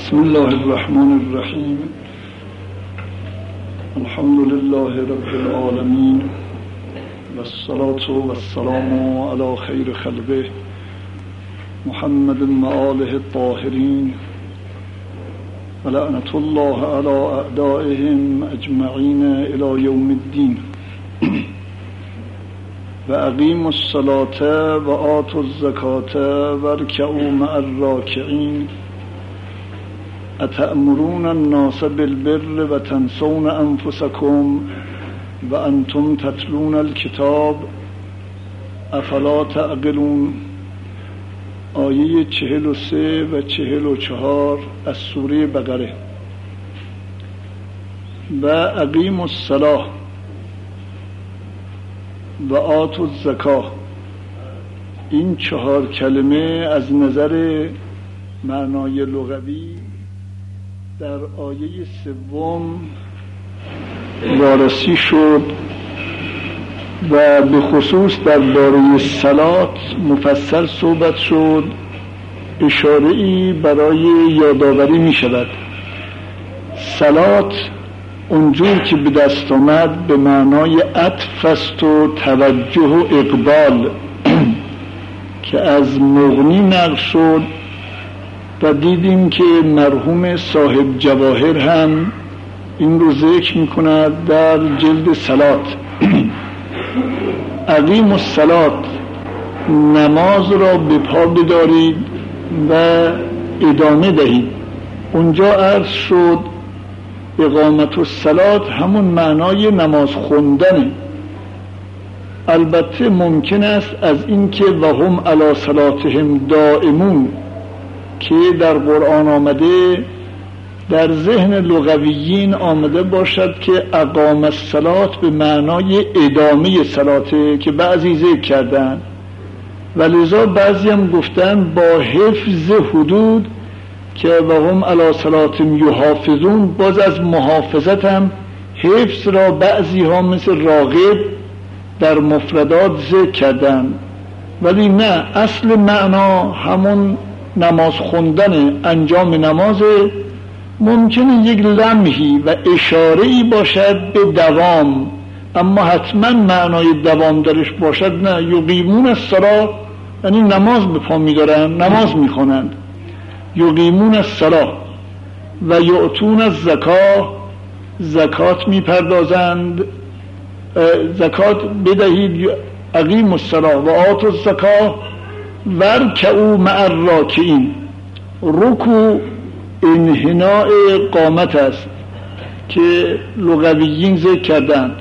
بسم الله الرحمن الرحیم. الحمد لله رب العالمین والصلاة والسلام علی خیر خلقه محمد و آله الطاهرین و لعنت الله علی اعدائهم اجمعین الی یوم الدین. و اقیموا الصلاة و آتوا الزکاة و ارکعوا مع الراکعین اتأمرون الناس بالبر و تنسون انفسکم و انتم تتلون الکتاب افلا تعقلون. آیه 43 و 44 از سوره بقره. و اقیموا الصلاة و آتوا الزکاة، این 4 کلمه از نظر معنای لغوی در آیه 3 وارسی شد و به خصوص درباره صلات مفصل صحبت شد. اشاره‌ای برای یادآوری می شود. صلات اونجور که به دست آمد به معنای عطف است و توجه و اقبال که از مغنی نقل شد و دیدیم که مرحوم صاحب جواهر هم این رو ذکر می کند در جلد صلات. اقیموا الصلاة، نماز را به پا بدارید و ادامه دهید. اونجا عرض شد اقامت الصلاة همون معنای نماز خوندنه. البته ممکن است از این که و هم علی صلاتهم دائمون که در قرآن آمده در ذهن لغویین آمده باشد که اقام الصلاة به معنای ادامه صلاته که بعضی ذکر کردن و لذا بعضی هم گفتن با حفظ حدود که و هم علی صلاتهم یحافظون، باز از محافظت هم حفظ را بعضی ها مثل راغب در مفردات ذکر کردن، ولی نه، اصل معنا همون نماز خوندن، انجام نماز. ممکنه یک لمحی و اشاره‌ای باشد به دوام، اما حتما معنای دوام درش باشد نه. یقیمون الصلاة یعنی نماز به پا می‌دارن، نماز می‌خوانند. یقیمون الصلاة و یؤتون الزکاة، زکات می‌پردازند. زکات بدهید. اقیموا الصلاة و آتوا الزکاة و ارکعوا مع الراکعین. رکوع انحناء قامت است که لغویین ذکر کردند.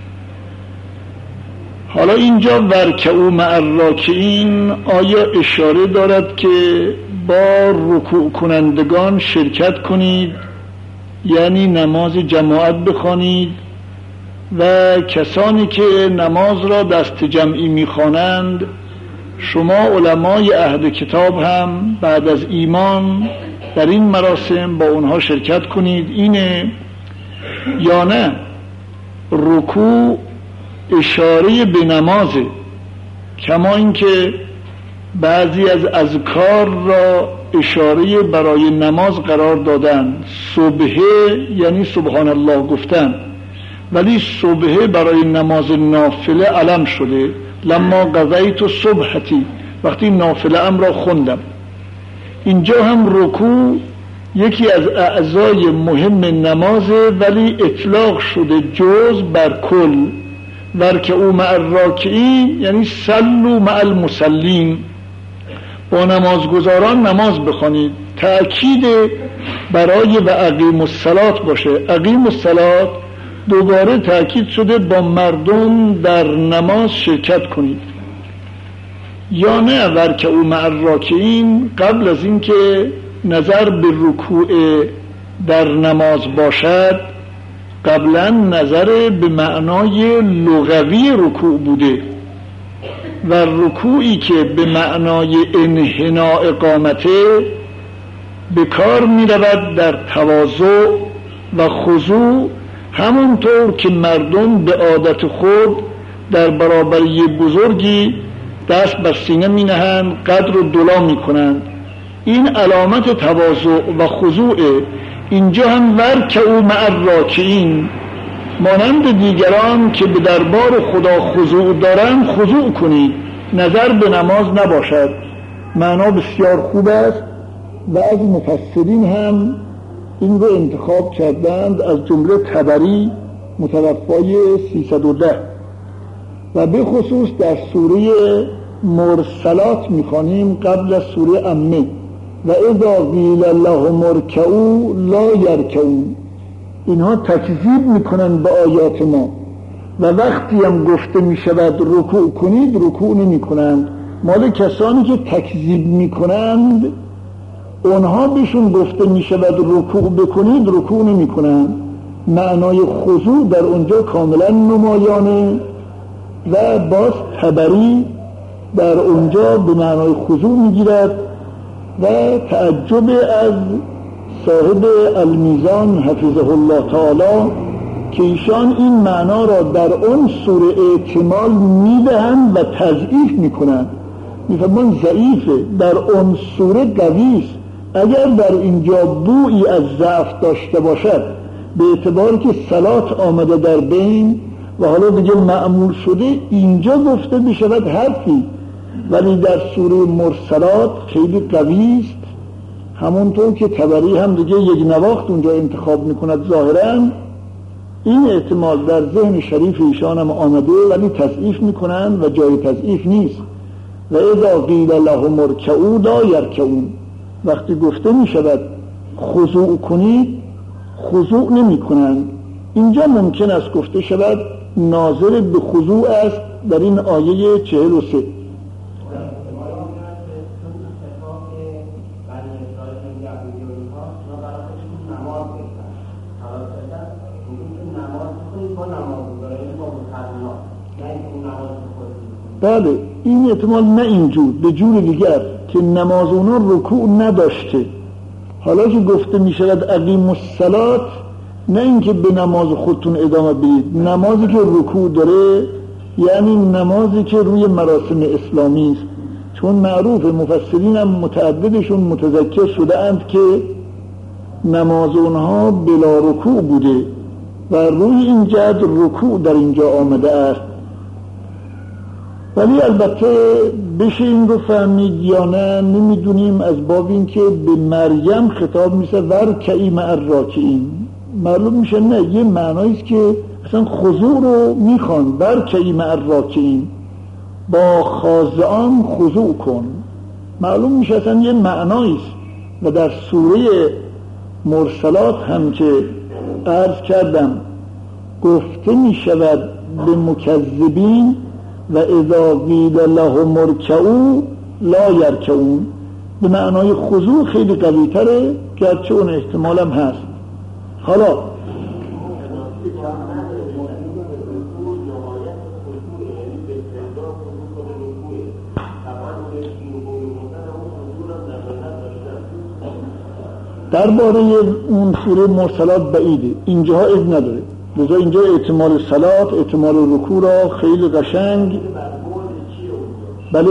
حالا اینجا ورکعوا مع الراکعین آیا اشاره دارد که با رکوع کنندگان شرکت کنید، یعنی نماز جماعت بخوانید و کسانی که نماز را دست جمعی میخوانند شما علمای اهل کتاب هم بعد از ایمان در این مراسم با اونها شرکت کنید؟ اینه یا نه رکوع اشاره به نمازه، کما اینکه بعضی از اذکار را اشاره برای نماز قرار دادن. صبحه یعنی سبحان الله گفتن، ولی صبحه برای نماز نافله علم شده. لما قضیت صبحتی، وقتی نافله ام را خوندم. اینجا هم رکوع یکی از اعضای مهم نمازه، ولی اطلاق شده جز بر کل. ورکعوا مع الراکعین یعنی صلوا مع المصلین، با نمازگزاران نماز بخوانید. تأکید برای و اقیموا الصلاة باشه. اقیموا الصلاة دوباره تأکید شده با مردم در نماز شرکت کنید. یا نه ورکعوا مع الراکعین قبل از این که نظر به رکوع در نماز باشد قبلا نظر به معنای لغوی رکوع بوده و رکوعی که به معنای انحناء قامته به کار می رود در تواضع و خضوع، همونطور که مردم به عادت خود در برابری بزرگی دست بر سینه می نهند، قدر و دلا می کنند. این علامت تواضع و خضوع. اینجا هم ورکعوا مع الراکعین، مانند دیگران که به دربار خدا خضوع دارند خضوع کنید، نظر به نماز نباشد. معنا بسیار خوب است و از مفسرین هم این رو انتخاب کردند، از جمله طبری متوفای 310 و به خصوص در سوره مرسلات میخوانیم قبل از سوره امه و اذا قیل لهم ارکعوا لا یرکعون. اینها تکذیب میکنند به آیات ما و وقتی هم گفته میشود رکوع کنید رکوع نمی کنند. مال کسانی که تکذیب میکنند اونها بهشون گفته میشود رکوع بکنید رکوع نمی کنند. معنای خضوع در اونجا کاملا نمایانه و باز طبری در اونجا به معنای خضوع میگیرد و تعجب از صاحب المیزان حفظه الله تعالی که ایشان این معنا را در اون سوره احتمال میدهند و تضعیف میکنند، میفرمایند ضعیفه، در اون سوره قویست. اگر در اینجا بویی از ضعف داشته باشد به اعتبار که صلات آمده در بین و حالا دیگه معمول شده اینجا گفته بشود حرفی، ولی در سوره مرسلات خیلی قوی است، همونطور که طبری هم دیگه یک نواخت اونجا انتخاب میکند. ظاهراً این احتمال در ذهن شریف ایشان هم آمده ولی تضعیف میکنند و جای تضعیف نیست. و اذا قیل لهم ارکعوا لا یرکعون، وقتی گفته میشود خضوع کنید خضوع نمی کنند. اینجا ممکن است گفته شود ناظر به خضوع است در این آیه 43. بله این احتمال نه اینجور، به جور دیگر که نماز اونا رکوع نداشته. حالا که گفته می شود اقیموا الصلاة، نه اینکه به نماز خودتون ادامه بدید، نمازی که رکوع داره یعنی نمازی که روی مراسم اسلامی است. چون معروف مفسرین هم متعددشون متذکر شده اند که نماز اونها بلا رکوع بوده و روی این جهت رکوع در اینجا آمده است. ولی البته بشه این رو فهمید یا نه نمیدونیم، از باب این که به مریم خطاب میشه ورکعی مع الراکعین، معلوم میشه نه یه معناییست که اصلا خضوع رو میخوان، ورکعی مع الراکعین، با خاضعان خضوع کن، معلوم میشه اصلا یه معناییست. و در سوره مرسلات هم که عرض کردم گفته میشود به مکذبین و اذا قیل لهم ارکعوا لا یرکعون، به معنای خضوع خیلی قوی تره، گرچه اون احتمال هم هست. حالا درباره اون سوره مرسلات بعیده، اینجاها اذن نداره، لذا اینجا احتمال صلات احتمال رکوع را خیلی قشنگ. بله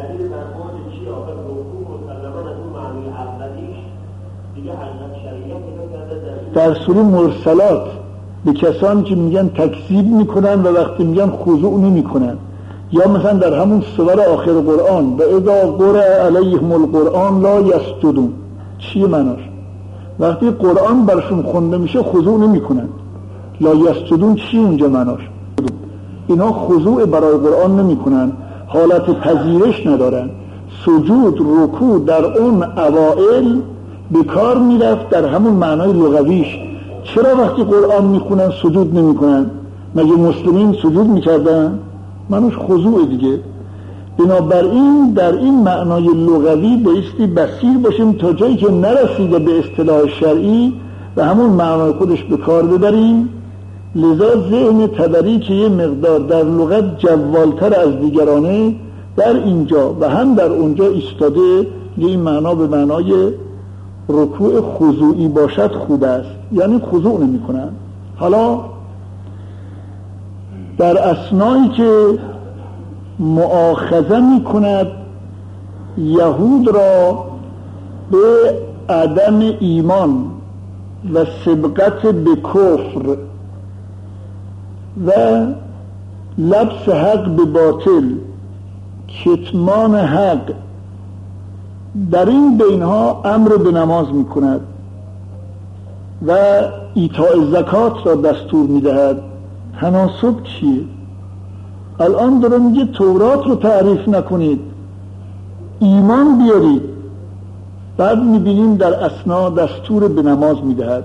در سوره مرسلات به کسانی که میگن تکذیب میکنن و وقتی میگن خضوع نمیکنن، یا مثلا در همون سور آخر قرآن و اذا قرئ علیهم القرآن لا یسجدون، چیه معناش؟ وقتی قرآن برشون خونده میشه خضوع نمیکنن. لا یسجدون چی اونجا معناش؟ اینا خضوع برای قرآن نمیکنن، حالت پذیرش ندارن. سجود رکوع در اون اوائل به کار میرفت در همون معنای لغویش. چرا وقتی قرآن میخونن سجود نمیکنن؟ مگه مسلمین سجود میکردن؟ معناش خضوع دیگه. بنابراین در این معنای لغوی بایستی بصیر باشیم تا جایی که نرسیده به اصطلاح شرعی و همون معنای خودش به کار ببریم. لذا ذهن طبری که یه مقدار در لغت جوالتر از دیگرانه در اینجا و هم در اونجا ایستاده، این معنا به معنای رکوع خضوعی باشد خوب است، یعنی خضوع نمی کنن. حالا در اثنایی که مؤاخذه می کند یهود را به عدم ایمان و سبقت به کفر و لبس حق به باطل، کتمان حق، در این بینها امر به نماز می کند و ایتاء زکات را دستور می دهد. تناسب چیه؟ الان داره میگه تورات رو تعریف نکنید، ایمان بیارید. بعد میبینیم در اثنا دستور به نماز میدهد.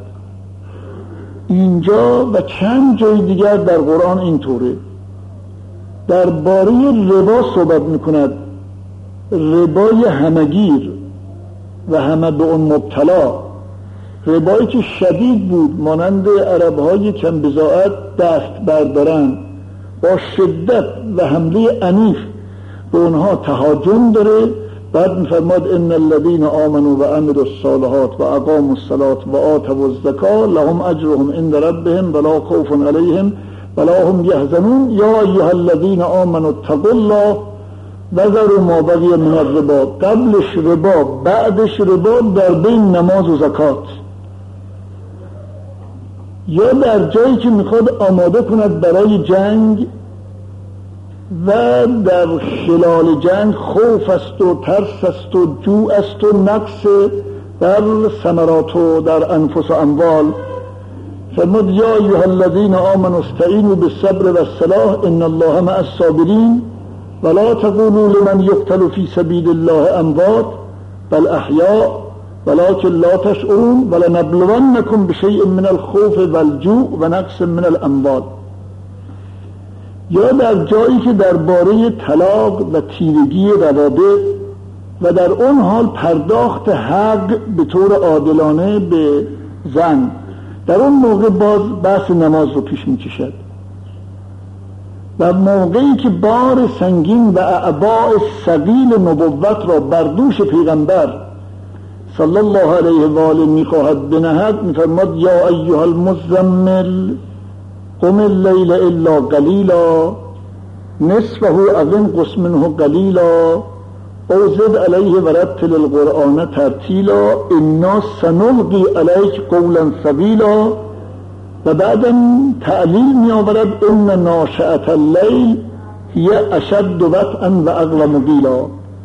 اینجا و چند جای دیگر در قرآن اینطوره. درباره ربا صحبت میکند، ربای همگیر و همه به اون مبتلا، ربایی که شدید بود، مانند عربهای کم بضاعت دست بردارن، با شدت و حمله عنیف به اونها تهاجم داره. بعد میفرماد ان الذين آمنوا وعملوا الصالحات واقاموا الصلاة وآتوا الزكاة لهم اجرهم عند ربهم ولا خوف عليهم ولا هم يحزنون یا ایها الذين آمنوا اتقوا الله وذروا ما بقي من الربا. قبلش ربا، بعدش ربا، در بین نماز و زکات. یا در جایی که میخواد آماده کند برای جنگ و در خلال جنگ خوف است و ترس است و جوع است و نقص در ثمرات و در انفس و اموال. فرمود یا ایها الذین آمنوا استعینوا بالصبر والصلاة ان الله مع الصابرین ولا تقولوا لمن یقتل فی سبیل الله اموات بل احیاء ولكن لا تشعرون ولنبلونكم بشیء من الخوف والجوع و نقص من الاموال. یا در جایی که درباره طلاق و تیرگی روابط و در اون حال پرداخت حق به طور عادلانه به زن، در اون موقع باز بحث نماز رو پیش می کشد. و موقعی که بار سنگین و اعباء ثقیل نبوت را بر دوش پیغمبر صلی الله علیه و آله میخواهد بنهد، میفرماد یا ایها المزمل قم اللیل الا قلیلا نصفه او انقص منه قلیلا او زد علیه ورتل القرآن ترتیلا انا سنلقی علیک قولا ثقیلا. و بعدم تعلیل می آورد ان ناشئة اللیل هی اشد وطئا و اقوم قیلا.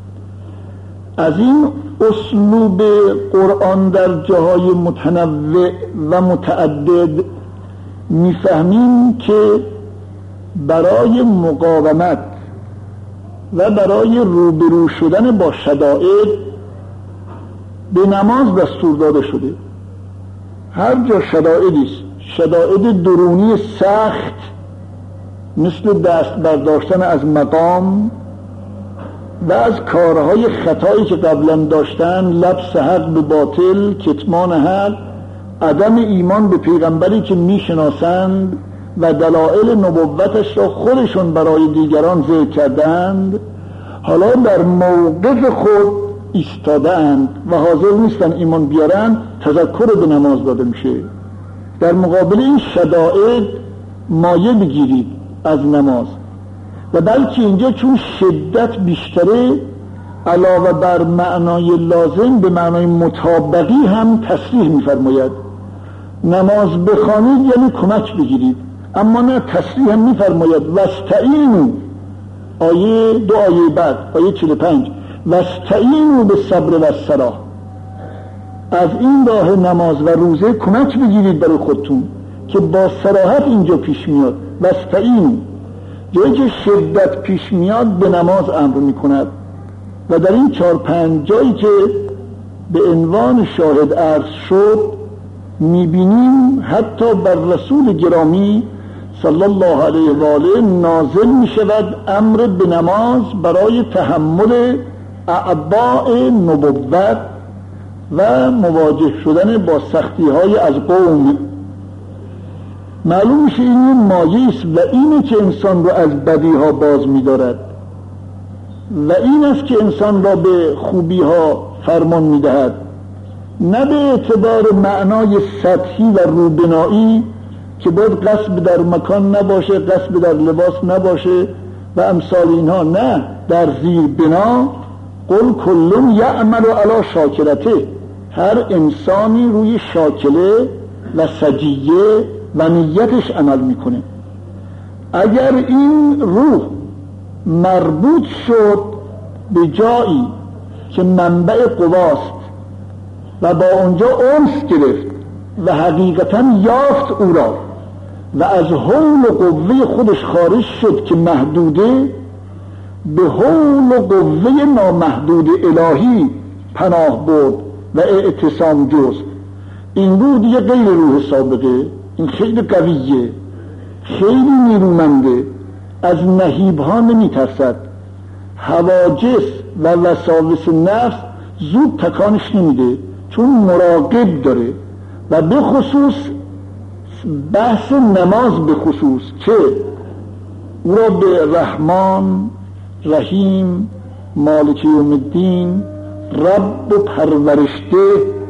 از این اسلوب قرآن در جاهای متنوع و متعدد میفهمیم که برای مقاومت و برای روبرو شدن با شدائد به نماز دستور داده شده. هر جا شدائدی است، شدائد درونی سخت مثل دست برداشتن از مقام و از کارهای خطایی که قبلا داشتن، لبس حق به باطل، کتمان حق، عدم ایمان به پیغمبری که میشناسند و دلائل نبوتش را خودشون برای دیگران ذکر کردند، حالا در موقف خود ایستادند و حاضر نیستن ایمان بیارن، تذکر به نماز داده میشه. در مقابل این شدائد مایه بگیرید از نماز. و بلکه اینجا چون شدت بیشتره، علاوه بر معنای لازم به معنای مطابقی هم تصریح میفرماید. نماز بخوانید یعنی کمک بگیرید، اما نه تصریح هم میفرماید واستعینوا، آیه 2 آیه بعد آیه 45 واستعینوا بالصبر والصلاة، از این راه نماز و روزه کمک بگیرید برای خودتون که با صراحت اینجا پیش میاد. واستعینوا جایی که شدت پیش میاد به نماز امر میکند. و در این 4-5 جایی که به عنوان شاهد عرض شد میبینیم حتی بر رسول گرامی صلی الله علیه و آله نازل میشود امر به نماز برای تحمل اعباء نبوت و مواجه شدن با سختی های از قوم. معلوم میشه این مایه است و اینه که انسان رو از بدی ها باز می‌دارد و این است که انسان را به خوبی ها فرمان می‌دهد، نه به اعتبار معنای سطحی و روبنایی که باید قصب در مکان نباشه، قصب در لباس نباشه و امثال اینها، نه، در زیر بنا قل کل یعمل علی شاکلته، هر انسانی روی شاکله و سجیه و نیتش عمل میکنه. اگر این روح مربوط شد به جایی که منبع قواست و با اونجا انس گرفت و حقیقتا یافت او را و از حول و قوه خودش خارج شد که محدوده، به حول و قوه نامحدود الهی پناه برد و اعتصام جست. این روح دیگه غیر روح سابقه، این خیلی قویه، خیلی نیرومنده، از نهیبها نمی ترسد، حواجس و وساوس نفس زود تکانش نمیده چون مراقب داره. و به خصوص بحث نماز به خصوص که او را به رحمان، رحیم، مالک یوم الدین، رب و پرورشده،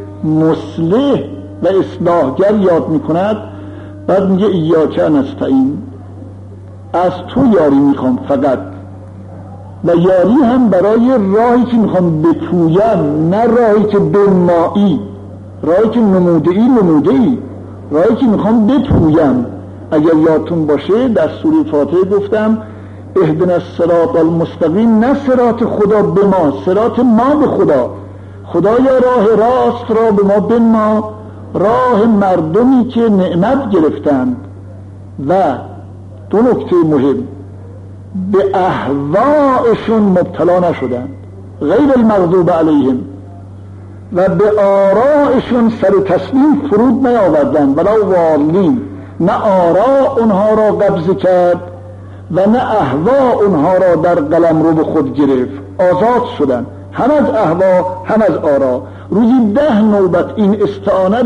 مصلح و اصلاحگر یاد میکند. بعد میگه ایاک نستعین، از تو یاری میخوام فقط، و یاری هم برای راهی که میخوام بپویم، نه راهی که بنمایی، راهی که نموده‌ای، راهی که میخوام بپویم. اگر یادتون باشه در سوره فاتحه گفتم اهدنا الصراط المستقیم، نه صراط خدا به ما، صراط ما به خدا. خدایا راه راست را به ما بنما، راه مردمی که نعمت گرفتند و دو نکته مهم، به اهوائشون مبتلا نشدند، غیر المغضوب علیهم، و به آرائشون سر تسلیم فرود نیاوردند، ولا والین، نه آرا اونها را قبض کرد و نه اهوا اونها را در قلمرو به خود گرفت، آزاد شدند، هم از اهوا هم از آرا. روزی 10 نوبت این استعانت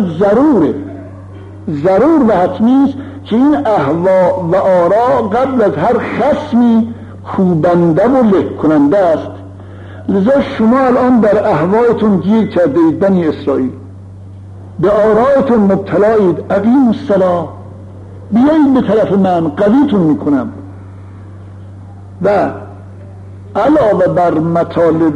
ضرور و حتمی است که این اهوا و آرا قبل از هر خصمی کوبنده و له کننده است. لذا شما الان در اهوایتون گیر کرده اید بنی اسرائیل، به آرایتون مبتلایید، اقیموا الصلاة، بیایید به طرف من، قویتون میکنم. و علاوه بر مطالب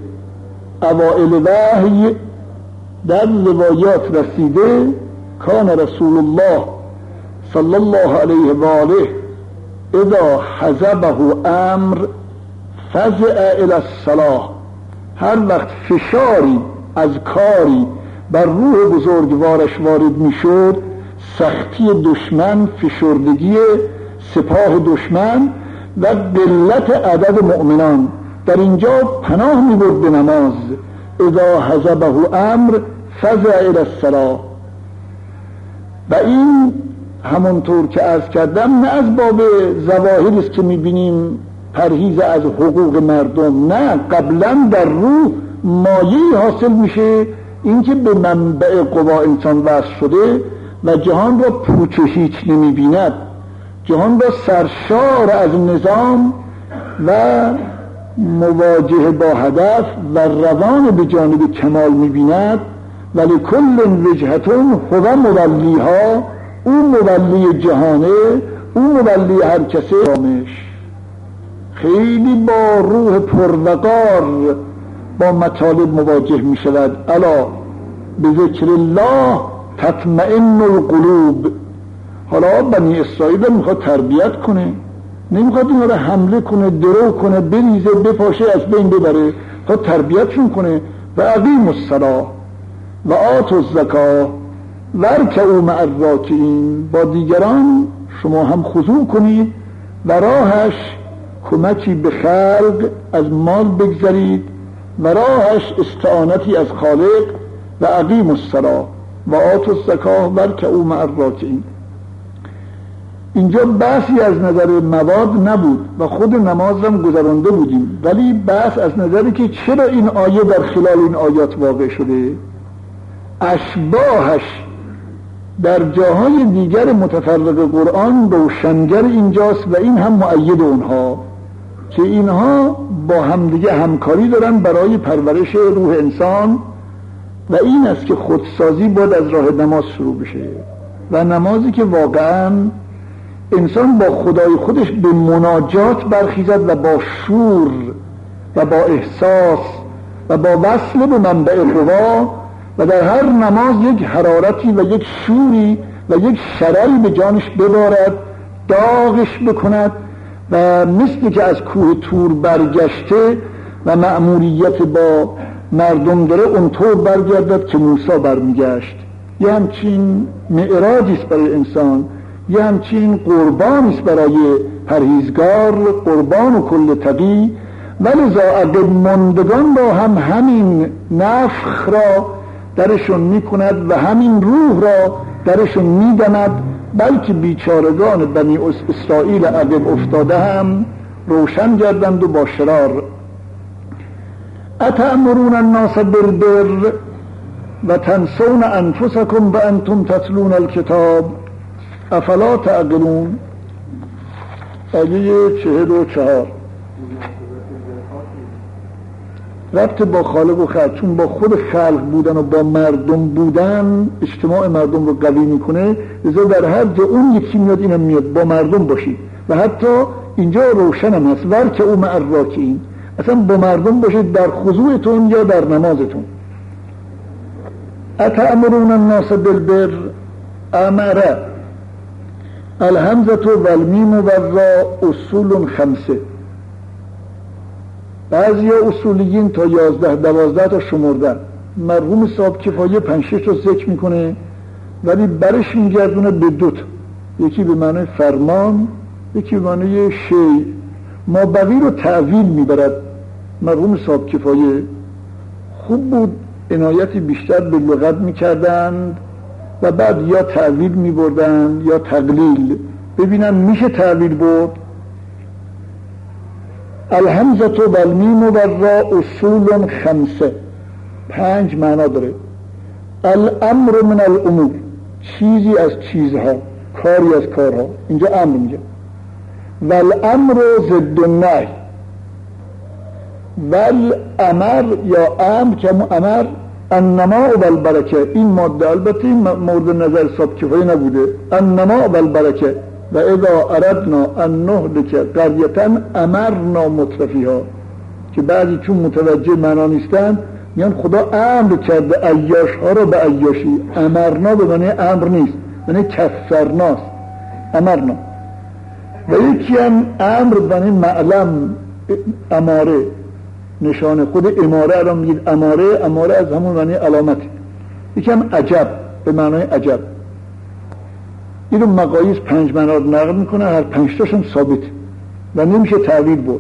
اوائل وحی در روایات رسیده کان رسول الله صلی الله علیه و آله اذا حزبه امر فزع الی الصلاة، هر وقت فشاری از کاری بر روح بزرگوارش وارد میشد، سختی دشمن، فشردگی سپاه دشمن و قلت عدد مؤمنان، در اینجا پناه میبرد به نماز. اذا حزبه امر فزع الی الصلاة. و این همونطور که عرض کردم نه از باب ظواهری است که میبینیم پرهیز از حقوق مردم، نه، قبلا در روح مایه‌ای حاصل میشه، اینکه به منبع قوا انسان وصل شده و جهان را پوچ و هیچ نمیبیند، جهان را سرشار از نظام و مواجهه با هدف و روان به جانب کمال میبیند. ولی کل وجهتون هو مولیها، او مولی جهانه، او مولی هر کسی رامش. خیلی با روح پروقار با مطالب مواجه می شود. الا به ذکر الله تطمئن القلوب. حالا بنی اسرائیل میخواد تربیت کنه، نمیخواد اینا رو حمله کنه، درو کنه، بریزه، بپاشه، از بین ببره، تا تربیتشون کنه. و اقیموا الصلاة و آتوا الزکاة وارکعوا مع الراکعین، با دیگران شما هم خضوع کنید و راهش کمکی به خلق از مال بگذارید و راهش استعانتی از خالق. و اقیموا الصلاة و آتوا الزکاة وارکعوا مع الراکعین. اینجا بحثی از نظر مواد نبود و خود نماز هم گذرانده بودیم، ولی بحث از نظری که چرا این آیه در خلال این آیات واقع شده. اشباهش در جاهای دیگر متفرق قرآن روشنگر اینجاست و این هم مؤید اونها که اینها با همدیگه همکاری دارن برای پرورش روح انسان. و این است که خودسازی باید از راه نماز شروع بشه و نمازی که واقعا انسان با خدای خودش به مناجات برخیزد و با شور و با احساس و با وصل به منبع قوا و در هر نماز یک حرارتی و یک شوری و یک شرری به جانش ببارد، داغش بکند و مثل که از کوه طور برگشته و مأموریت با مردم داره اونطور برگردد که موسی برمیگشت. یه همچین معراجی است برای انسان، یه همچین قربانی است برای پرهیزگار، قربان و کل تقی. ولذا عقب ماندگان را هم همین نفخ را درشون میکند و همین روح را درشون میدمد، بلکه بیچارگان بنی اسرائیل عقب افتاده هم روشن گردند و با شرار. اتأمرون الناس بالبر و تنسون انفسکم و انتم تتلون الکتاب افلا تعقلون. آیه 44. ربط با خالق و خلق، چون با خود خلق بودن و با مردم بودن اجتماع مردم رو قوی میکنه، لذا در هر جا اون یکی میاد اینم میاد با مردم باشید. و حتی اینجا روشن هم هست ورکع مع الراکعین، اصلا با مردم باشید در خضوعتون یا در نمازتون. اتأمرون الناس بالبر، امر الهمزة والمیم والراء اصول خمسه. بعضی اصولیین تا 11-12 تا شمردن. مرحوم صاحب کفایه 5-6 تا ذکر میکنه ولی برش میگردونه به 2 تا، یکی به معنی فرمان، یکی به معنی شیء. ما بقی رو تعویل میبرد. مرحوم صاحب کفایه خوب بود عنایتی بیشتر به لغت میکردند و بعد یا تعویل میبردن یا تقلیل، ببینن میشه تعویل برد. الهمزة والمیم والراء اصول خمسه، 5 معنا داره. الامر من الامور، چیزی از چیزها، کاری از کارها، اینجا امر میگه. والامر ضد النهی، والامر یا امر که امر النما والبرکه. این ماده البته این مورد نظر صاحب کفایه نبوده. النما والبرکه و اذا اردنا ان نهلك قرية امرنا مترفیها، که بعضی چون متوجه معنا نیستن میگن خدا امر کرده عیاش ها رو به عیاشی. امرنا به معنی امر نیست، معنی کفرناست. امرنا. و یکی هم امر به معنی معلم، اماره، نشانه. خود اماره الان میگید اماره از همون معنی علامتی. یکی هم عجب به معنی عجب. این رو مقاییس 5 معنا رو نقل میکنه، هر 5 تاشون ثابت و نمیشه تعویل برد.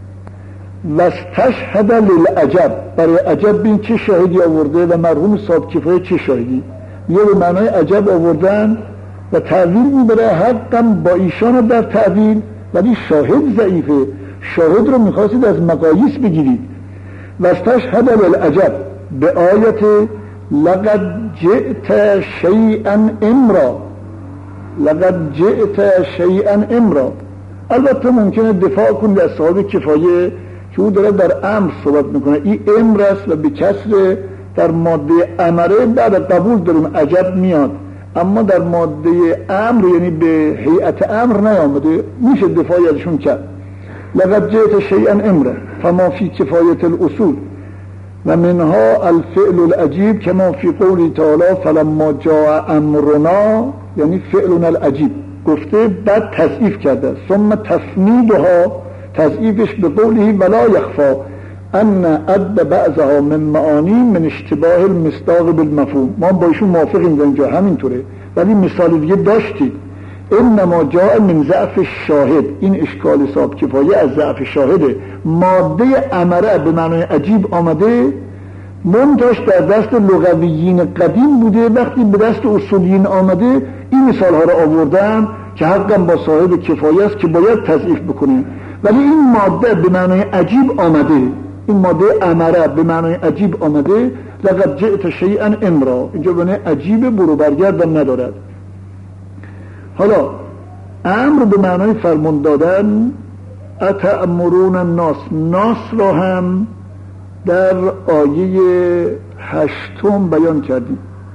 واستشهد للعجب، برای عجب بین چه شاهدی آورده و مرحوم صاحب کفایه چه شاهدی. یه به معنای عجب آوردن و تعویل میبره، حقم با ایشان در تعویل، ولی شاهد ضعیفه. شاهد رو میخواستید از مقاییس بگیرید. واستشهد للعجب به آیت لقد جئت شیئا امرا، لقد جئت شیئا امرا. البته ممکنه دفاع کنید از صاحب کفایه که او داره در امر صحبت میکنه، این امر است و به کسر در ماده امره بعد قبول داریم عجب میاد، اما در ماده امر یعنی به هیئت امر نیامده، میشه دفاعی ازشون کرد. لقد جئت شیئا امرا فما فی کفایت الاصول و منها الفعل العجیب کما فی قولی تعالی فلما جاء امرنا، یعنی فعلنا العجیب گفته بعد تضعیف کرده. ثم تفنیدها، تضعیفش به قوله ولا یخفا ان عد بعضها من معانی من اشتباه المصداق بالمفهوم. ما با ایشون موافقیم در اینجا همینطوره، ولی مثال دیگه داشتید. انما جاء من ضعف الشاهد، این اشکال صاحب کفایه از ضعف شاهده. ماده امره به معنای عجیب آمده، منتاش در دست لغویین قدیم بوده، وقتی به دست اصولیین آمده این مثال ها رو آوردن که حقا با صاحب کفایه است که باید تضعیف بکنه. ولی این ماده به معنای عجیب آمده، این ماده امره به معنای عجیب آمده. لقد جئت شیئا امرا، اینجا به معنای عجیب برو برگردم ندارد. حالا امر به معنای فرمان دادن، اتأمرون الناس، ناس را هم در آیه 8 بیان کردیم.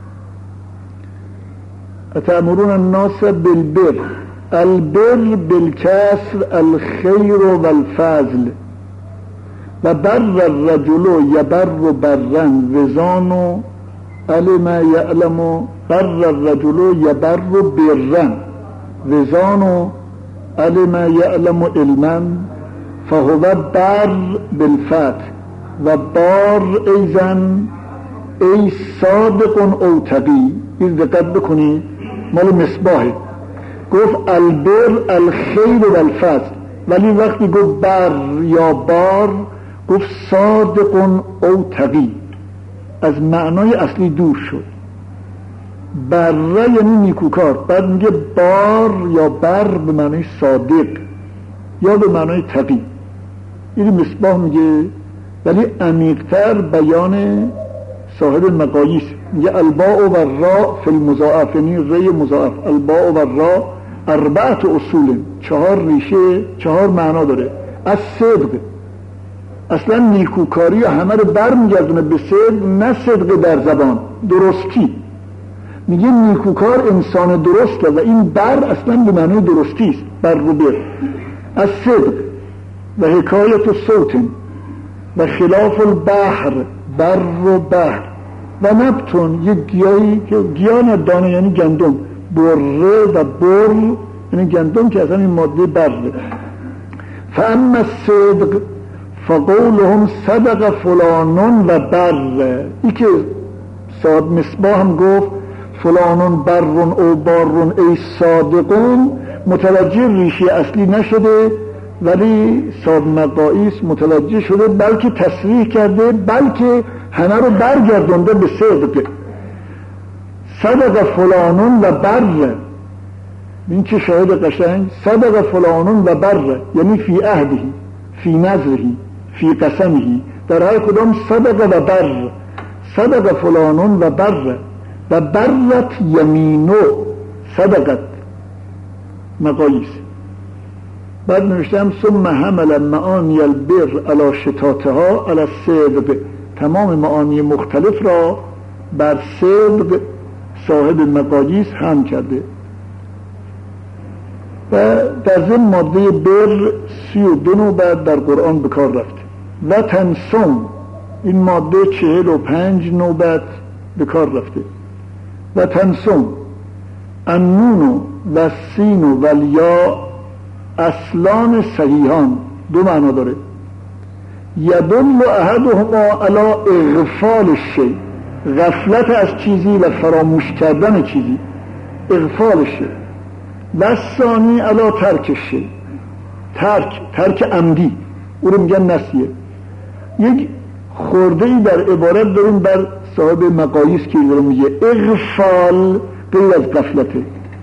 اتأمرون الناس بالبر، البر بالکسر الخیر والفضل و بر الرجل یبر برن وزان علم یعلم بر الرجل یبر برن وزان علم یعلم علما فهو بر بالفتح و بار ایزن ای صادق او تقی. این دقت بکنید مال مصباحه، گفت البر الخیر و الفضل، ولی وقتی گفت بر یا بار گفت صادق او تقی، از معنای اصلی دور شد. بره یعنی نیکوکار، بعد میگه بار یا بر به معنای صادق یا به معنای تقی. این مصباح میگه، ولی عمیق‌تر بیان صاحب مقاییس میگه الباء و را فی المضاعف، یعنی ری مضاعف. الباء و را اربعت اصول، 4 ریشه 4 معنا داره. از صدق، اصلا نیکوکاری همه رو برمیگردونه به صدق، نه صدق در زبان، درستی. میگه نیکوکار انسان درسته و این بر اصلا به معنی درستی است، بر رو بر. از صدق و حکایت صوت و خلاف البحر، بر و بحر و نبتون، یک گیاهی که گیاه ندانه یعنی گندم، بره و بر یعنی گندم که اصلا این ماده بره. فاما الصدق فقولهم صدق فلانون و بر. ای که صاحب مصباح هم گفت فلانون برون او بارون ای صادقون، متوجه ریشه اصلی نشده، ولی صاحب مقاییس متوجه شده، بلکه تصریح کرده، بلکه همه رو برگردونده به صدق. صدق فلانون و بر، این که شاهد قشنگ، صدق فلانون و بر یعنی فی عهدهی، فی نظرهی، فی قسمهی، در هر کدام صدق و بر. صدق فلانون و بر و برت یمینو صدقت مقاییس. بعد نوشتم ثم حمل معانی البر علی شتاتها علی الصدق، تمام معانی مختلف را بر صدق صاحب مقاییس هم کرده. و در ضمن ماده بر 32 نوبت در قرآن به کار رفته. و تنسون، این ماده 45 نوبت به کار رفته. و تنسون النون و سین و الیا اصلان صحیحان، 2 معنا داره. یدل احدهما علی اغفال الشیء، غفلت از چیزی و فراموش کردن چیزی، اغفال الشیء. و ثانی علی ترک الشیء، ترک عمدی، او رو میگن نسیه. یک خورده‌ای در عبارت داریم بر صاحب مقاییس که داره میگه اغفال غیر از غفلته.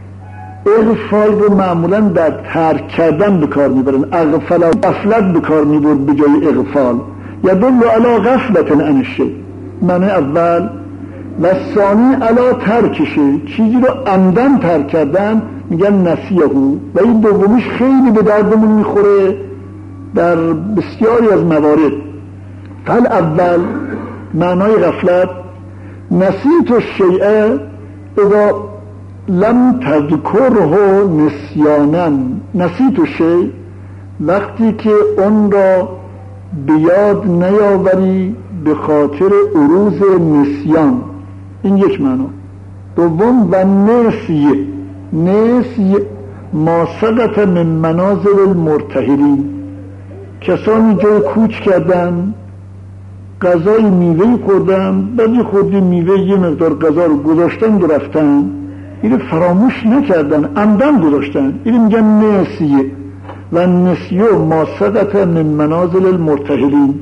اغفال رو معمولا در ترک کردن به کار میبرن، اغفل غفلت به کار میبرد به جای اغفال. یدل علی غفلت عن الشیء، معنی اول. و ثانی علی ترکشه، چیزی رو عمدن ترک کردن میگن نسیهو. و این دومیش خیلی به دردمون میخوره در بسیاری از موارد. فل اول معنای غفلت، نسیت الشیء اذا لم تذکره نسیانا. نسیت الشیء، وقتی که اون را بیاد نیاوری به خاطر عروض نسیان، این یک معنا. دوم و نسیه، نسیه ما سقط من منازل المرتحلین، کسانی جای کوچ کردن، غذای میوه خوردن، بعد خوردی میوه یه مقدار غذا رو گذاشتن و رفتن، اینو فراموش نکردن، عمدن گذاشتن، اینو میگن نسیه. و نسیه ما سقط من منازل المرتحلین،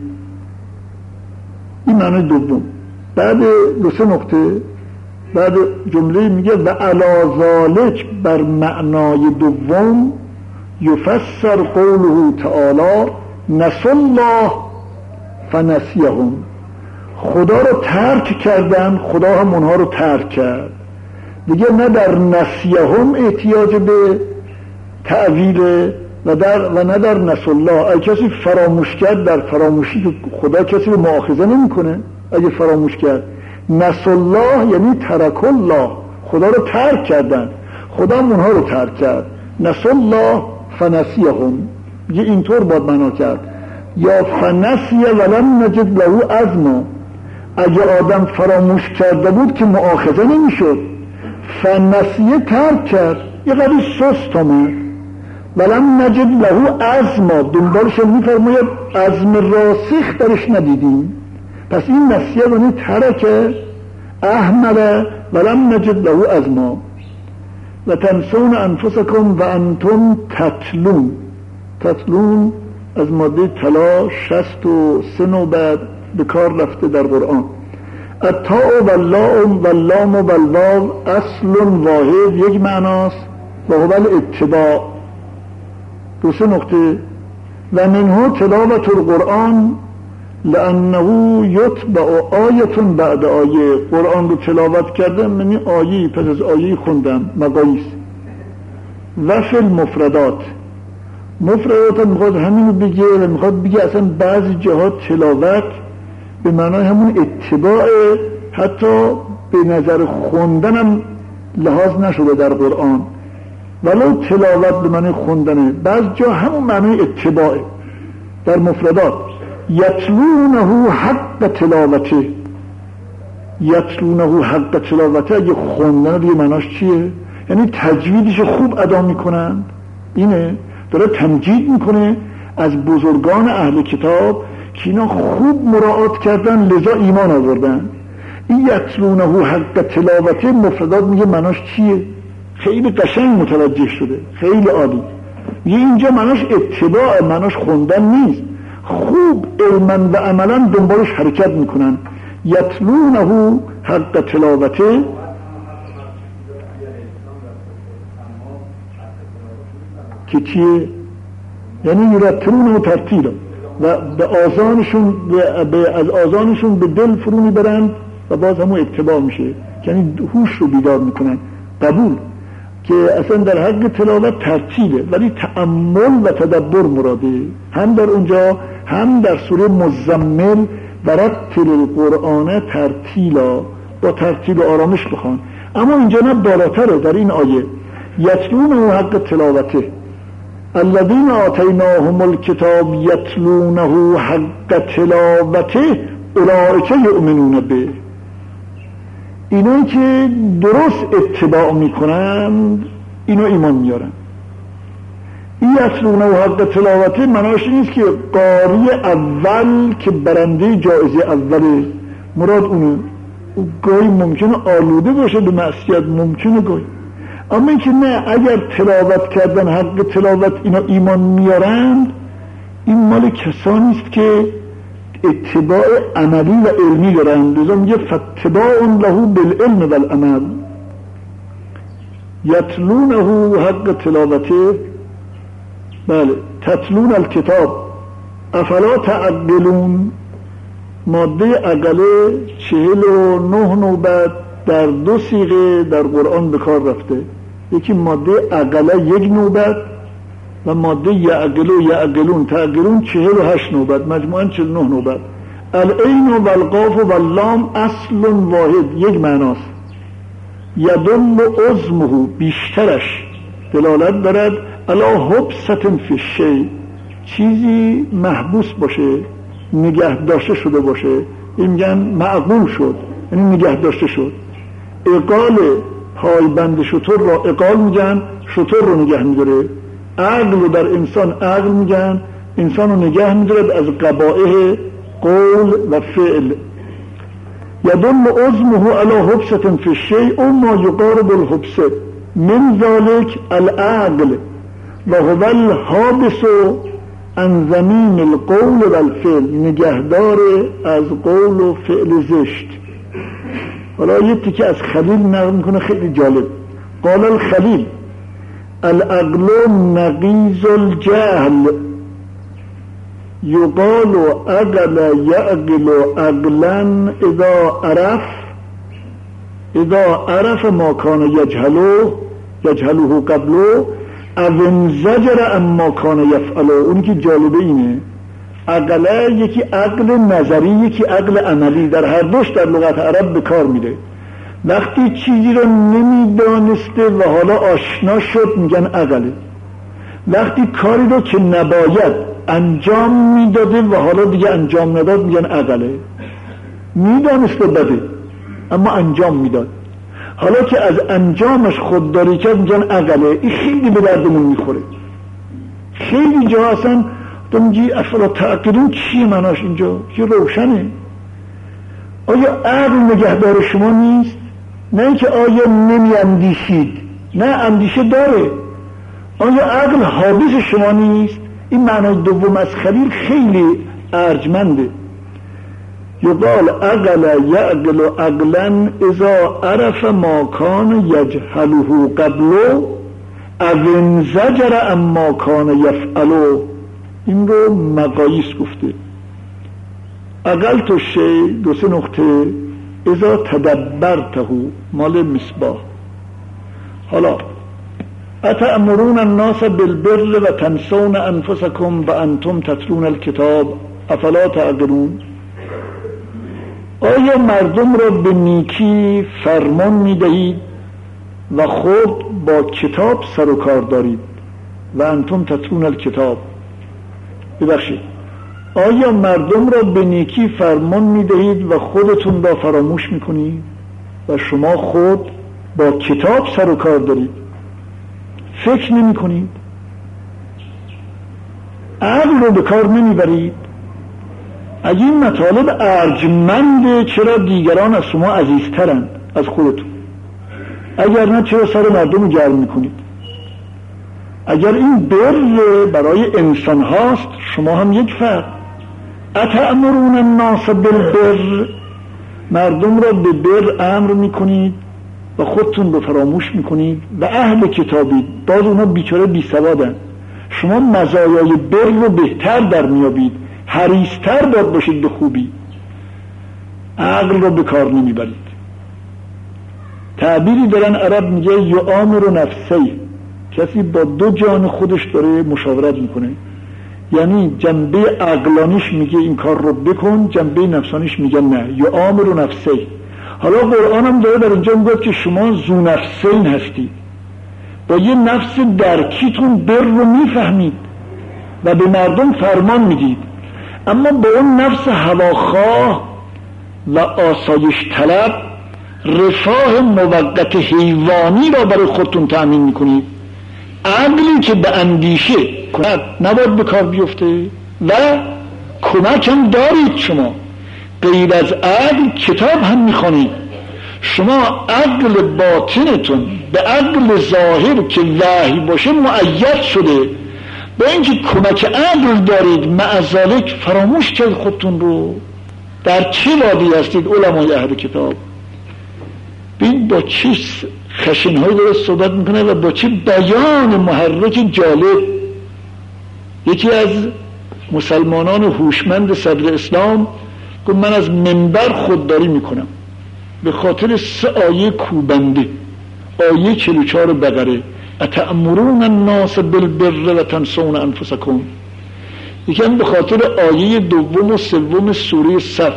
این معنی دوم. بعد 2 نقطه بعد جمله میگه و علی ذالک، بر معنای دوم یفسر قوله تعالی نسوا الله فنسیهم، خدا رو ترک کردن، خدا هم اونها رو ترک کرد. دیگه نه در نسیهم احتیاج به تعویل و نه در نسوا الله. اگه کسی فراموش کرد، در فراموشی خدا کسی رو مؤاخذه نمیکنه اگه فراموش کرد. نسوا الله یعنی ترک الله، خدا رو ترک کردن، خدا هم اونها رو ترک کرد. نسوا الله فنسیهم، یه اینطور باید معنا کرد. یا فنسیه ولم نجد له عزما، اگه آدم فراموش کرده بود که مؤاخذه نمیشد. فنسیه ترک کرد، یه قدری سست آمد. ولم نجد له عزما، دنبالش میفرماید عزم راسخ درش ندیدیم. پس این نسیه یعنی ترک احمل ولم نجد له عزما. و تنسون انفسکم و انتم تتلون. تتلون از ماده تلا 63 نوبت به کار رفته در قرآن. التاء و اللام و الواو اصل واحد، یک معناست، و هو الاتباع، 2 نقطه. و منه تلاوت القرآن لانه یتبع آیه بعد آیه. قرآن رو تلاوت کردم یعنی آیه پس از آیه خوندم، مقایس. و فی المفردات، مفردات میخواد همینو بگه و میخواد بگه اصلا بعضی جهات تلاوت به معنای همون اتباع، حتی به نظر خوندنم لحاظ نشده در قرآن، ولو تلاوت به معنی خوندنه، بعض جا همون معنی اتباعه در مفردات. یتلونه حق تلاوته، یتلونه حق تلاوته، اگه خوندن دیگه معناش چیه؟ یعنی تجویدش خوب ادا میکنن. اینه داره تمجید میکنه از بزرگان اهل کتاب که اینا خوب مراعات کردن لذا ایمان آوردن. این یتلونه حق تلاوته مفردات میگه معناش چیه؟ خیلی قشنگ متوجه شده، خیلی عالی. میگه اینجا معناش اتباع، معناش خوندن نیست، خوب علما و عملا دنبالش حرکت میکنن. یتلونه حق تلاوته که چیه؟ یعنی یرتلونه ترتیلا، و به آذانشون از آذانشون به دل فرو میبرند و باز همون اتباع میشه، یعنی هوش رو بیدار میکنن. قبول که اصلا در حق تلاوت ترتیله، ولی تأمل و تدبر مراده، هم در اونجا هم در سوره مزمل و رتل القرآن ترتیلا، با ترتیل و آرامش بخوان. اما اینجا نه، بالاتره در این آیه یتلونه حق تلاوته الذین آتیناهم الکتاب یتلونه حق تلاوته اولئک یؤمنون به. اینایی که درست اتباع میکنند اینو ایمان میارن. این یتلونه حق تلاوته معناش نیست که قاری اول که برنده جایزه اوله، مراد اونه. گاهی ممکنه آلوده باشه به معصیت، ممکنه گاهی، اما اینکه نه، اگر تلاوت کردن حق تلاوت اینا ایمان میارند، این مال کسانی است که اتباع عملی و علمی دارند. لذا میگه فاتباع له بالعلم والعمل. یتلونه حق تلاوته، بله. تتلون الکتاب افلا تعقلون، ماده عقله 49 نوبت در 2 صیغه در قرآن به کار رفته. یکی ماده عقله 1 نوبت و ماده یعقلو یعقلون تعقلون 48 نوبت، مجموعاً 49 نوبت. العین و القاف و اللام اصل واحد، یک معناست. یدل عظمه، بیشترش دلالت دارد علی حبسة فی الشیء، چیزی محبوس باشه، نگه داشته شده باشه. این میگن معقول شد، یعنی نگه داشته شد. اقال پایبند شتر را اقال میگن، شتر رو نگه میداره. عقل رو در انسان عقل میگن، انسان رو نگه میداره از قبائح قول و فعل. یدل عظمه علی حبسة فی الشیء او ما یقارب الحبسه من ذلك العقل و هو الحابس عن زمین القول و الفعل، نگهدار از قول و فعل زشت. حالا یه تیکه از خلیل نقل میکنه خیلی جالب. قال الخلیل العقل نقیض الجهل یقال عقل یعقل عقلا اذا عرف ما کان یجهله قبله او انزجر اما کان یفعله. اون که جالبه اینه، عقله یکی عقل نظری یکی عقل عملی، در هر دوش در لغت عرب به کار میره. وقتی چیزی رو نمیدانسته و حالا آشنا شد میگن عقله. وقتی کاری رو که نباید انجام میداده و حالا دیگه انجام نداد میگن عقله. میدانست بده اما انجام میداد، حالا که از انجامش خودداری کرد میگن عقله. این خیلی به دردمون میخوره. خیلی جا اصلا تو میگی افلا تعقلون چیه معناش؟ اینجا که روشنه. آیا عقل نگهدار شما نیست؟ نه اینکه آیا نمی اندیشید، نه اندیشه داره. آیا عقل حابس شما نیست؟ این معنای دوم از خلیل خیلی ارجمنده. یقال عقل یعقل عقلا اذا عرف ما کان یجهله قبله او انزجر اما کان یفعله. این رو مقایس گفته. عقل تو شی دو سه نقطه اذا تدبرته مال مصباح. حالا اتأمرون الناس بالبر و تنسون انفسکم و انتم تتلون الکتاب افلا تعقلون. آیا مردم را به نیکی فرمان میدهید و خود با کتاب سر و کار دارید؟ و انتم تتلون الکتاب. ببخشید، آیا مردم را به نیکی فرمان میدهید و خودتون را فراموش میکنید و شما خود با کتاب سر و کار دارید؟ فکر نمی کنید؟ عقل رو به کار نمیبرید؟ اگه این مطالب ارجمنده چرا دیگران از شما عزیزترند از خودتون؟ اگر نه چرا سر مردم رو گرم میکنید؟ اگر این بر برای انسان هاست، شما هم یک فرد. اتأمرون الناس بالبر، مردم را به بر امر میکنید و خودتون رو فراموش میکنید و اهل کتابید، باز اونا بیچاره بی سوادن. شما مزایای بر رو بهتر در میابید، حریصتر باید باشید به خوبی. عقل رو به کار نمیبرید. تعبیری دارن عرب میگه یعامر نفسه، کسی با دو جان خودش داره مشاورت میکنه. یعنی جنبه عقلانیش میگه این کار رو بکن، جنبه نفسانیش میگه نه، یعامر نفسه. حالا قرآن هم داره در اینجا میگه که شما ذو نفسین هستید، با یه نفس درکیتون بر رو میفهمید و به مردم فرمان میدید، اما با اون نفس هواخواه و آسایش طلب رفاه موقت حیوانی را برای خودتون تأمین میکنید. عقلی که به اندیشه کند نباید به کار بیفته و کمک هم دارید. شما غیر از عقل کتاب هم میخوانید. شما عقل باطنتون به عقل ظاهر که وحی باشه مؤید شده، با اینکه کمک عقل دارید معذالک فراموش کرد خودتون رو. در چه وادی هستید علمای اهل کتاب؟ ببین با چه خشن‌هایی داره صحبت میکنه و با چه بیان محرک جالب. یکی از مسلمانان هوشمند صدر اسلام گفت من از منبر خودداری میکنم به خاطر 3 آیه کوبنده. آیه 44 بقره اتأمرون الناس بالبر و تنسون انفسکم، یکی هم به خاطر آیه 2 و 3 سوره صف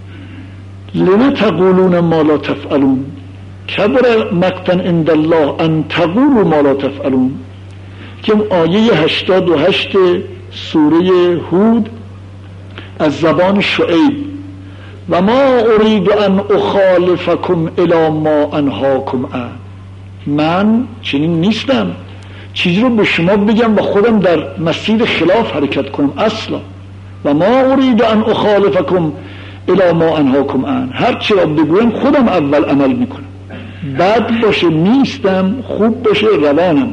لما تقولون ما لا تفعلون کبر مقتا عند الله ان تقولوا ما لا تفعلون، که آیه 88 سوره هود از زبان شعیب و ما اريد ان اخالفكم الى ما انهاكم عنه، من چنین نیستم چیزی رو به شما بگم و خودم در مسیر خلاف حرکت کنم اصلا. و ما اريد ان اخالفكم الى ما انهاكم عنه، هر چی را بگویم خودم اول عمل میکنم، بد باشه نیستم، خوب باشه روانم.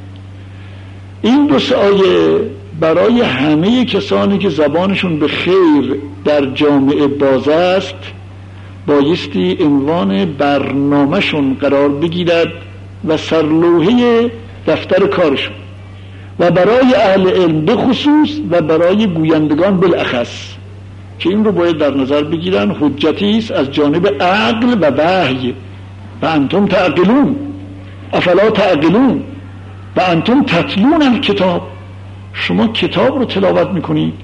این 2 آیه برای همه کسانی که زبانشون به خیر در جامعه باز است بایستی عنوان برنامهشون قرار بگیرد و سرلوحه دفتر کارشون، و برای اهل علم به خصوص و برای گویندگان بالاخص که این رو باید در نظر بگیرن. حجتی است از جانب عقل و وحی. و انتم تعقلون افلا تعقلون و انتم تتلون الکتاب، شما کتاب رو تلاوت میکنید.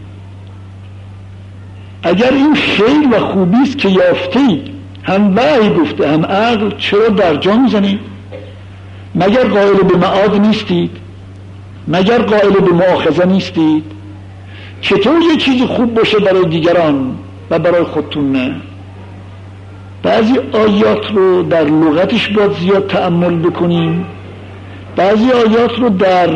اگر این خیر و خوبی است که یافتید، هم وحی گفته هم عقل، چرا در جا میزنید؟ مگر قائل به معاد نیستید؟ مگر قائل به مؤاخذه نیستید؟ چطور یه چیزی خوب باشه برای دیگران و برای خودتون نه؟ بعضی آیات رو در لغتش باید زیاد تأمل بکنیم، بعضی آیات رو در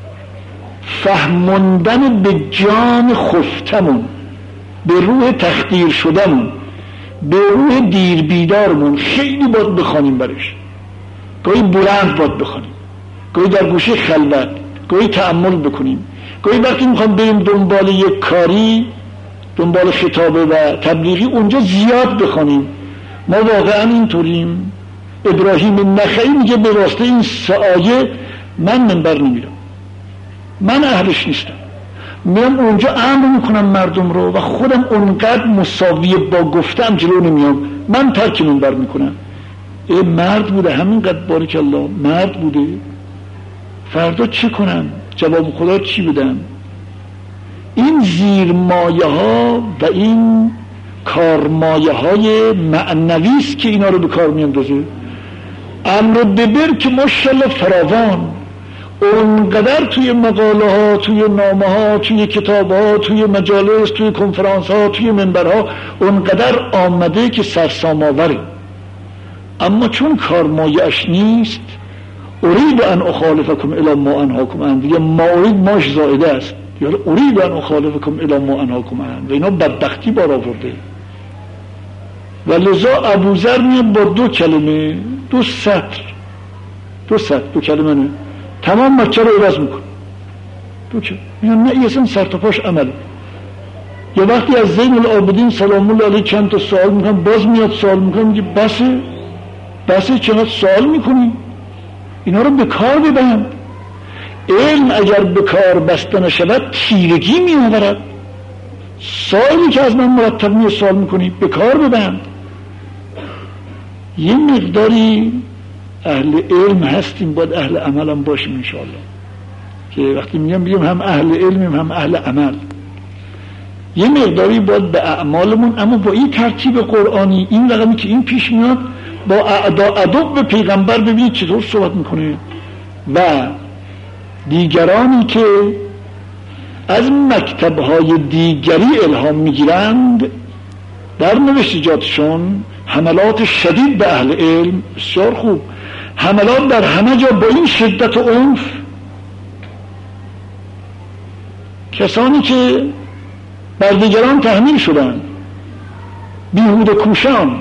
فهموندن به جان خفتمون، به روح تخدیر شدمون، به روح دیر بیدارمون خیلی باید بخوانیم برش. گاهی بلند باید بخوانیم، گاهی در گوشه خلوت، گاهی تأمل بکنیم، گاهی وقتی میخوام بریم دنبال یک کاری، دنبال خطابه و تبلیغی، اونجا زیاد بخوانیم. ما واقعا اینطوریم. ابراهیم نخعی میگه به واسطه این سایه من منبر نمیرم، من اهلش نیستم، میام اونجا امر میکنم مردم رو و خودم اونقدر مساویه با گفتم جلو نمیام، من ترک منبر میکنم. مرد بوده، همینقدر بارک الله مرد بوده، فردا چه کنم؟ جواب خدا چی بدم؟ این زیر مایه ها و این کارمایه های معنویست که اینا رو به کار میاندازه. امر ببر که ماشاءالله فراوان، اونقدر توی مقاله ها، توی نامه ها، توی کتاب ها، توی مجالس، توی کنفرانس ها، توی منبرها اونقدر آمده که سرسام آوره. اما چون کارمایه‌اش نیست، ارید ان اخالفکم الی ما انهاکم عنه، دیگه ما ارید ماش زائده است، یا ارید ان اخالفکم الی ما انهاکم عنه، و اینا بدبختی بار آورده. و لذا ابوذر میاد با دو کلمه، دو سطر، دو کلمه نه، تمام مکه رو عوض میکنه. دو کلمه میگن نه، این اصلا سر تا پاش عمله. یه وقتی از زین العابدین سلام الله علیه چند تا سوال میکنم، باز میاد سوال میکنم، میگه بسه چقدر سوال میکنی؟ اینا رو به کار ببند. علم اگر به کار بسته نشود تیرگی میآورد. سوالی که از من مرتب می سوال میکنی به کار ببند. یه مقداری اهل علم هستیم، باید اهل عمل هم باشیم انشاءالله، که وقتی میگم هم اهل علمیم هم اهل عمل. یه مقداری باید به اعمالمون، اما با این ترتیب قرآنی، این رقمی که این پیش میاد، با ادب به پیغمبر ببینید چطور صحبت میکنه و دیگرانی که از مکتبهای دیگری الهام میگیرند در نوشتجاتشون حملات شدید به اهل علم، بسیار خوب، حملات در همه جا با این شدت و عنف. کسانی که بر دیگران تحمیل شدن، بیهوده کوشان،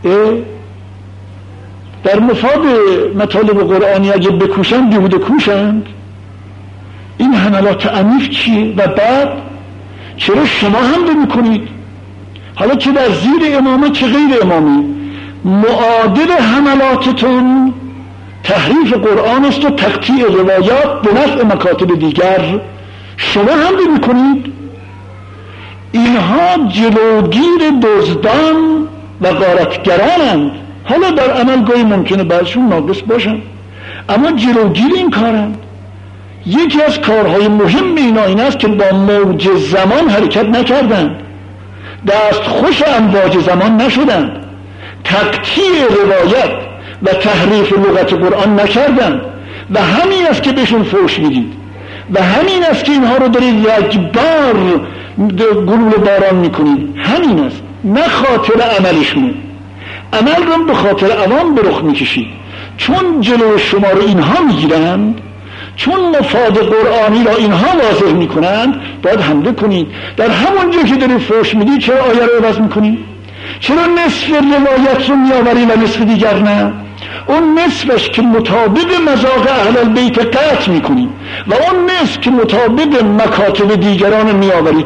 در مفاد مطالب قرآنی اگه بکوشن بیهوده کوشند. این حملات عنیف چیه؟ و بعد چرا شما هم نمی‌کنید؟ حالا چه در زیر امامه چه غیر امامی، معادل حملاتتون تحریف قرآن است و تقطیع روایات به نفع مکاتب دیگر. شما هم نمی‌کنید. اینها جلوگیر دزدان و غارتگرانند. حالا در عمل گاهی ممکنه بعضشون ناقص باشن، اما جلوگیر این کارند. یکی از کارهای مهم اینا این است که با موج زمان حرکت نکردند، دست خوش امواج زمان نشدند، تقطیع روایت و تحریف لغت قرآن نکردند. و همین است که بهشون فوش میدید و همین است که اینها رو دارید رگبار گلوله باران میکنید. همین است، نه خاطر عملشونه. عمل رو به خاطر عوام به رخ میکشید. چون جلو شما رو اینها میگیرند، چون مفاد قرآنی را اینها واضح میکنند، باید حمله کنید. در همون جا که دارید فوش میدید چرا آیه رو عوض میکنید؟ چرا نصف روایت رو میآورید و نصف دیگر نه؟ اون نصفش که مطابق مذاق اهل البیت قطع میکنید و اون نصف که مطابق مکاتب دیگران میآورید.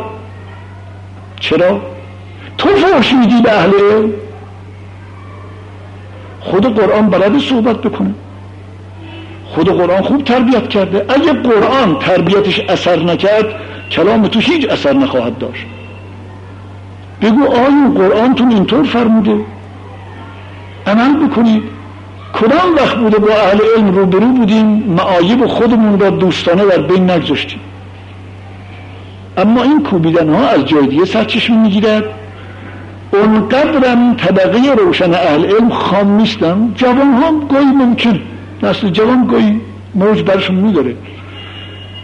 چرا؟ تو فوش میدی به اهل علم؟ خود قرآن بلد صحبت بکنه، خود قرآن خوب تربیت کرده. اگه قرآن تربیتش اثر نکرد، کلام تو هیچ اثر نخواهد داشت. بگو آیا قرآنتون اینطور فرموده؟ عمل بکنید. کدام وقت بوده با اهل علم روبرو بودیم معایب خودمون را دوستانه در بین نگذاشتیم؟ اما این کوبیدن ها از جای دیگه سرچشمه میگیرد. اونقدرم طبقه روشن اهل علم خام نیستن. جوان ها گاهی ممکن، نسل جوان گاهی موج برشون میداره،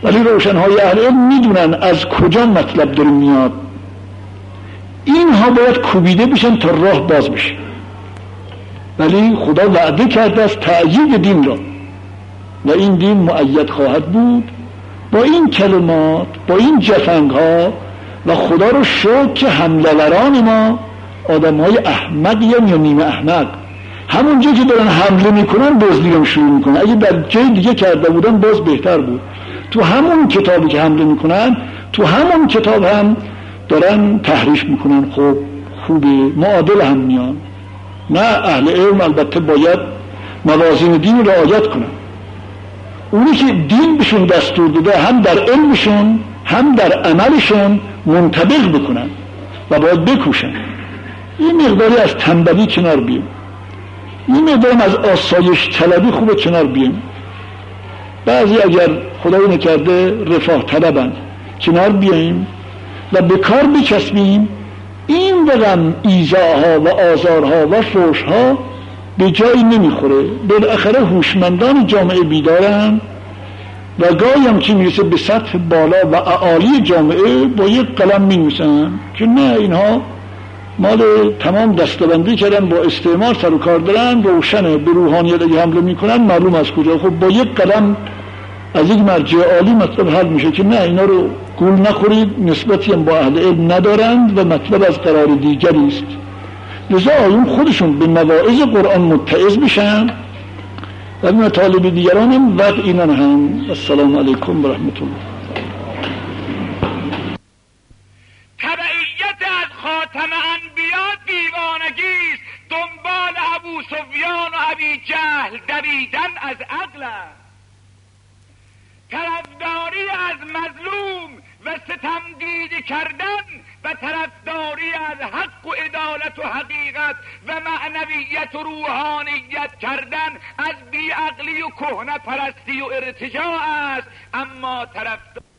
ولی روشنهای اهل علم میدونن از کجا مطلب داره میاد. اینها باید کوبیده بشن تا راه باز بشه. ولی خدا وعده کرده از تأیید دین را و این دین مؤید خواهد بود با این کلمات، با این جفنگ ها. و خدا رو شکر که حمله‌وران ما آدم های احمق یا نیمه احمق، همونجا که دارن حمله میکنن دزدی رو شروع میکنن. اگه در جای دیگه کرده بودن باز بهتر بود. تو همون کتابی که حمله میکنن تو همون کتاب هم دارن تحریف میکنن. خب خوبه، معادل هم میان. نه، اهل علم البته باید موازین دین رعایت کنن. اونی که دین بهشون دستور داده هم در علمشون هم در عملشون منطبق بکنن و باید بکوشن. این مقداری از تنبلی کنار بیم، این مقداری از آسایش طلبی خوبه کنار بیم. بعضی اگر خدای نکرده رفاه طلبن کنار بیاییم و به کار بچسبیم. این رقم ایذاها و آزارها و فحشها به جایی نمیخوره. بالاخره هوشمندان جامعه بیدارن و گاهی هم که میرسه به سطح بالا و اعالی جامعه با یک قلم می‌نویسن که نه، اینها مال تمام دستبندی کردن، با استعمار سر و کار دارن، روشنه، به روحانیت اگه حمله میکنن معلوم از کجا. خب با یک قلم از یک مرجع عالی مطلب حل میشه که نه، اینا رو گول نخورید، نسبتی هم با اهل علم ندارند و مطلب از قرار دیگری است. لذا آیون خودشون به مواعظ قرآن متعظ بشن و به مطالب دیگران هم وقعینا هم. السلام علیکم و رحمت الله. تبعیت از خاتم انبیا دیوانگیست، دنبال ابو سفیان و ابی جهل دویدن از عقل است. طرفداری از مظلوم و ستمدیده کردن و طرفداری از حق و عدالت و حقیقت و معنویت و روحانیت کردن از بیعقلی و کهنه پرستی و ارتجاع است. اما طرفداری